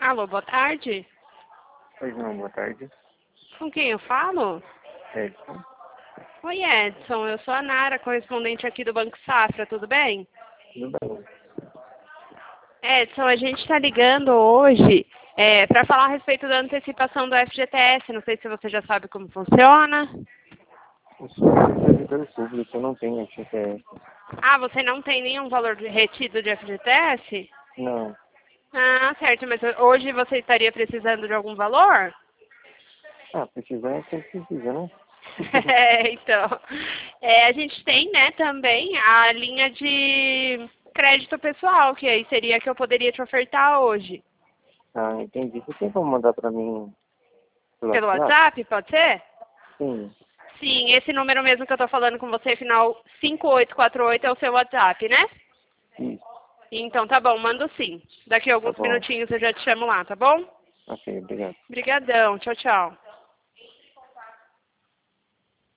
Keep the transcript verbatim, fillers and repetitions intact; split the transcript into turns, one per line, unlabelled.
Alô, boa tarde.
Pois não, boa tarde.
Com quem eu falo?
Edson.
Oi, Edson. Eu sou a Nara, correspondente aqui do Banco Safra. Tudo bem?
Tudo bem.
Edson, a gente está ligando hoje é, para falar a respeito da antecipação do F G T S. Não sei se você já sabe como funciona.
Eu sou um servidor público, eu não tenho F G T S.
Ah, você não tem nenhum valor de- retido de F G T S?
Não.
Ah, certo. Mas hoje você estaria precisando de algum valor?
Ah, precisar é sempre precisa, né?
É, então, é, a gente tem, né, também a linha de crédito pessoal, que aí seria a que eu poderia te ofertar hoje.
Ah, entendi. Você tem como mandar pra mim pelo
Pelo
WhatsApp?
WhatsApp, pode ser?
Sim.
Sim, esse número mesmo que eu tô falando com você, final cinco oito quatro oito, é o seu WhatsApp, né?
Isso.
Então tá bom, mando sim. Daqui a
Tá
alguns
bom.
minutinhos eu já te chamo lá, tá bom?
Ok, obrigado.
Obrigadão, tchau, tchau.